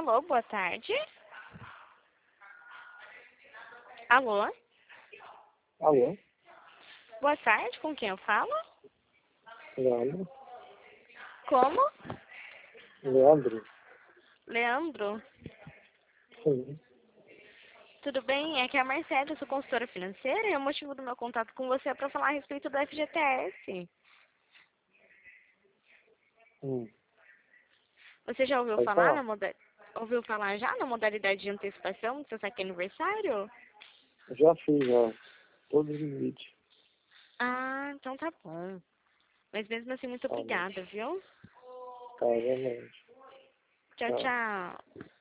Alô, boa tarde. Alô, Alô, boa tarde, com quem eu falo? Leandro? Como? Leandro? Leandro. Sim. Tudo bem? É que a Marcela, eu sou consultora financeira e o motivo do meu contato com você é para falar a respeito do FGTS. Hum, Você já ouviu pode falar falar. ouviu falar já na modalidade de antecipação do seu saque aniversário? Já fiz, já. Todos os limites. Ah, então tá bom. Mas mesmo assim, muito Tá, obrigada, viu? tá, realmente. Tchau, Tá. tchau.